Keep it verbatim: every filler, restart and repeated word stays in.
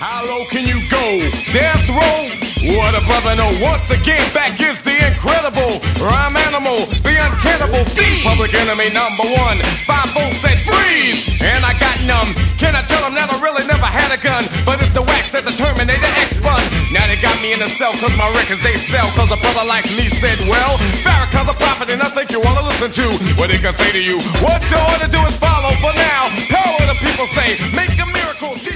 How low can you go? Death row? What a brother know. Once again, back is the incredible rhyme animal, the uncannibal thief. Public enemy number one. Five volts said freeze, and I got numb. Can I tell them that I really never had a gun? But it's the wax that the Terminator X bun. Now they got me in the cell cause my records they sell. Cause a brother like me said, well, Farrakhan's a prophet and I think you wanna listen to what he can say to you. What you ought to do is follow for now. Power the people say, make a miracle.